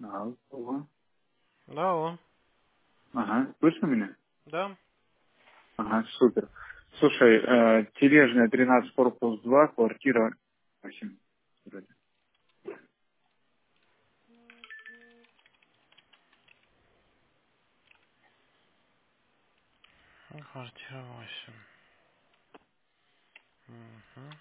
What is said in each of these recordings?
Алло. Да, алло. Ага, слышно меня? Да. Ага, супер. Слушай, Тележная, 13, корпус 2, квартира 8. Вроде. Квартира 8. Мгм.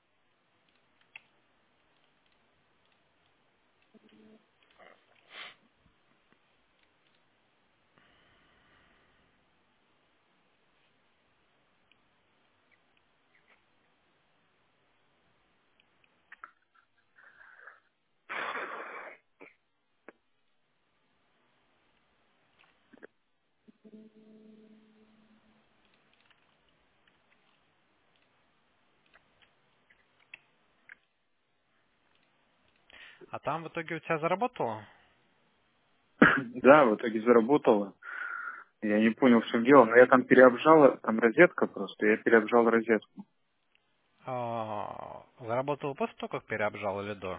А там в итоге у тебя заработало? Да, в итоге заработала. Я не понял, в чем дело, но я там переобжала, там розетка просто, я переобжал розетку. Заработало после того, как переобжал или до?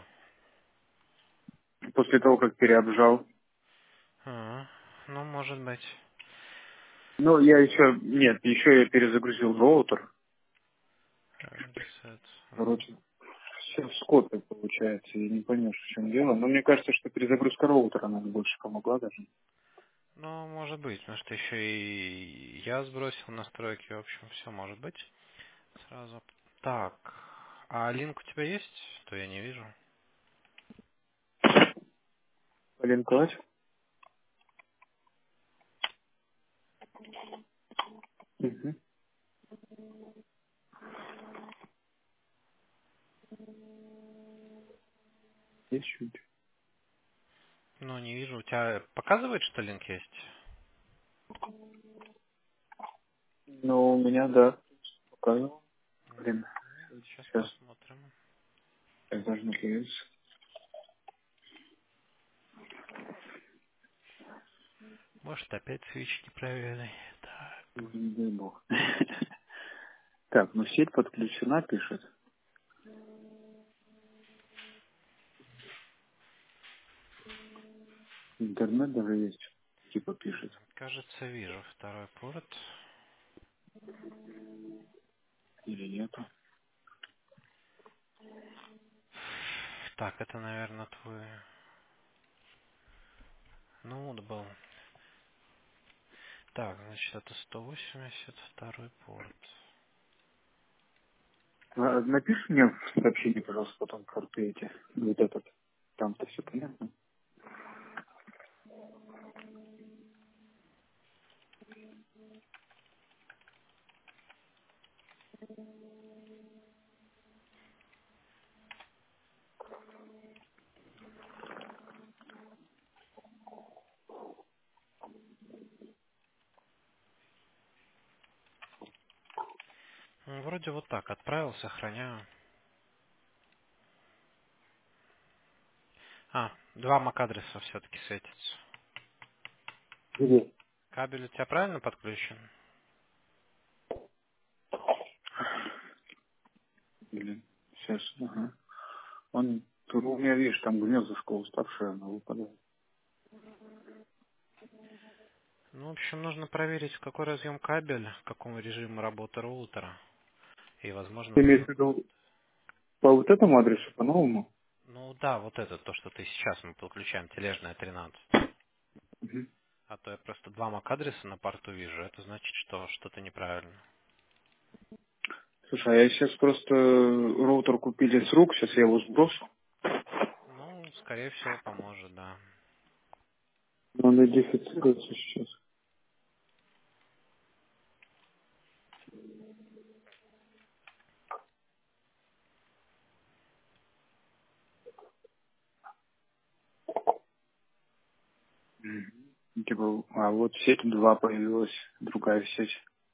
После того, как переобжал. А, ну, может быть. Ну, я еще, нет, еще я перезагрузил роутер. Reset. Короче, все в скопе получается, я не понял, в чем дело. Но мне кажется, что перезагрузка роутера нам больше помогла даже. Ну, может быть, потому что еще и я сбросил настройки, в общем, все может быть. Сразу. Так. А линк у тебя есть? То я не вижу. Полинковать? Угу. Есть чуть. Ну, не вижу. У тебя показывает, что линк есть? Ну, у меня, да, показывал. Блин, Сейчас сейчас посмотрим. я должен появиться. Может, опять свечки проверили. Так. Не дай бог. Так, ну сеть подключена, пишет. Интернет даже есть. Типа пишет. Кажется, вижу второй порт. Или нету. Так, это, наверное, твой ноут был. Так, значит, это 180, второй порт. Напиши мне в сообщении, пожалуйста, потом порты эти. Вот этот. Там-то все понятно. Ну, вроде вот так. Отправил, сохраняю. Два MAC-адреса все-таки светятся. Где? Кабель у тебя правильно подключен? Блин. Сейчас, ага. Он, тут у меня, видишь, там гнездышко уставшее, оно выпадает. Ну, в общем, нужно проверить, в какой разъем кабель, в каком режиму работы роутера. И, возможно, Ты там имеешь в какой-то... виду по вот этому адресу, по новому? Ну да, вот это, то, что ты сейчас мы подключаем, тележная 13. Мгм. А то я просто два MAC-адреса на порту вижу. Это значит, что что-то неправильно. Слушай, а я сейчас просто роутер купили с рук, сейчас я его сброшу. Ну, скорее всего, поможет, да. Он идентифицируется сейчас. Типа, а вот сеть 2 появилась, другая сеть.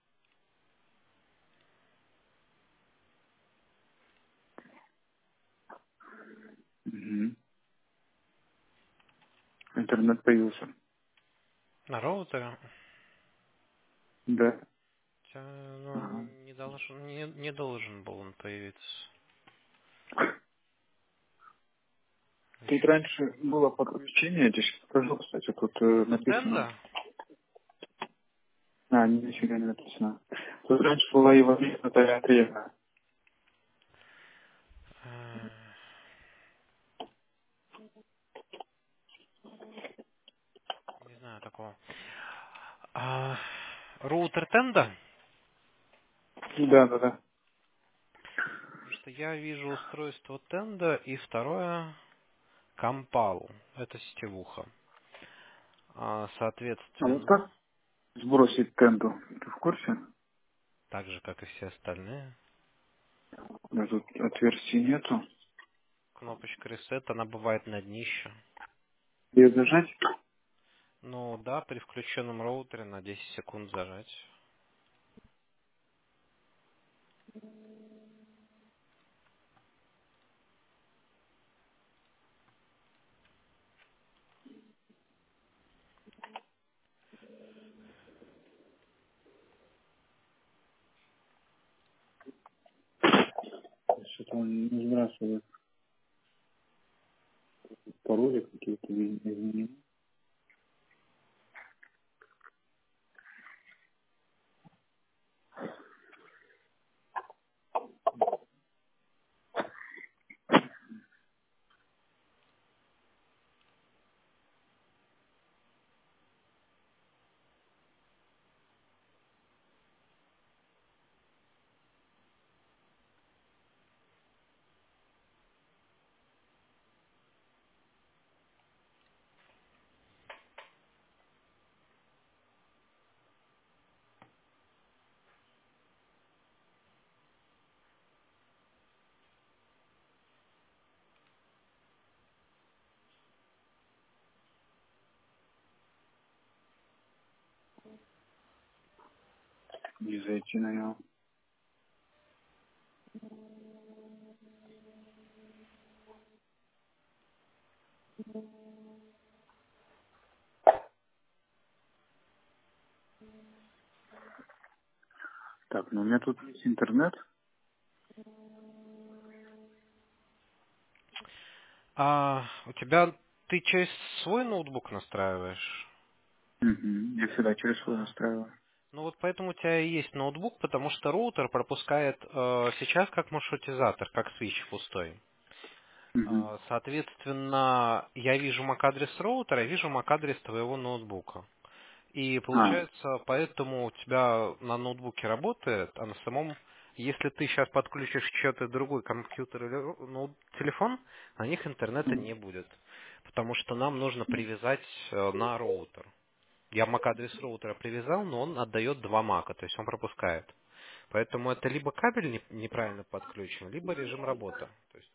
Мгм. Интернет появился. На роутере Да. ну, Ага. не должен был он появиться. Тут Еще. раньше было подключение, я тебе сейчас покажу, кстати, тут написано. Тенда? Ничего не написано. Тут раньше была его Наталья Андреевна. Э, Не знаю такого. А, Роутер Тенда? Да. Потому что я вижу устройство Тенда и второе Компал. Это сетевуха. А вот Соответственно, как сбросить тенду? Ты в курсе? так же, как и все остальные, Да тут отверстий нету. кнопочка Reset, она бывает на днище. Где зажать? Ну да, при включенном роутере на 10 секунд зажать. Что-то он не сбрасывает пароли какие-то изменения. Не зайти на него. Так, ну у меня тут есть интернет. А у тебя ты через свой ноутбук настраиваешь? Мгм. Я всегда через свой Да. настраиваю. Ну вот поэтому у тебя и есть ноутбук, потому что роутер пропускает сейчас как маршрутизатор, как свич пустой. Мгм. Соответственно, я вижу MAC-адрес роутера, я вижу MAC-адрес твоего ноутбука. И А, получается, поэтому у тебя на ноутбуке работает, а на самом, если ты сейчас подключишь чей-то другой компьютер или телефон, на них интернета м, не будет. Потому что нам нужно привязать на роутер. Я MAC-адрес роутера привязал, но он отдает два MAC, то есть он пропускает. Поэтому это либо кабель неправильно подключен, либо режим работы. То есть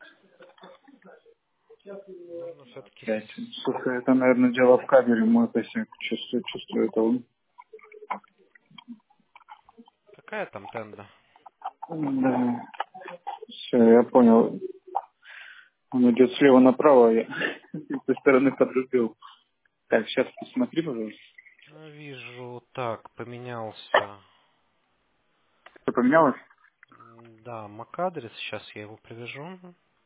нужно все-таки... пять. Слушай, это, наверное, дело в кабеле, мой косяк. Чувствую это. Какая там тенда? Да. Все, я понял. Он идет слева направо, а я с той стороны подрубил. Так, сейчас посмотри, пожалуйста. Вижу, так, поменялся. Что поменялось? Да, MAC-адрес, сейчас я его привяжу.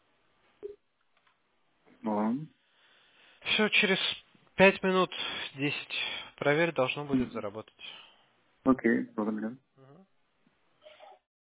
Ладно. Все, через 5 минут 10 проверь, должно будет Мгм. заработать. Окей, благодарю.